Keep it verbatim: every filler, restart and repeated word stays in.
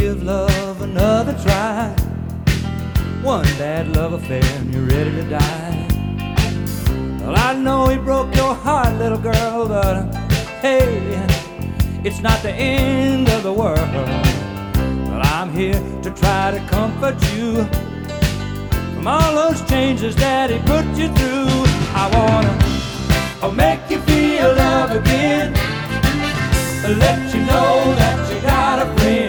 give love another try. One bad love affair and you're ready to die. Well, I know he broke your heart, little girl, but hey, it's not the end of the world. But I'm here to try to comfort you from all those changes that he put you through. I wanna I'll make you feel love again, let you know that you got a friend.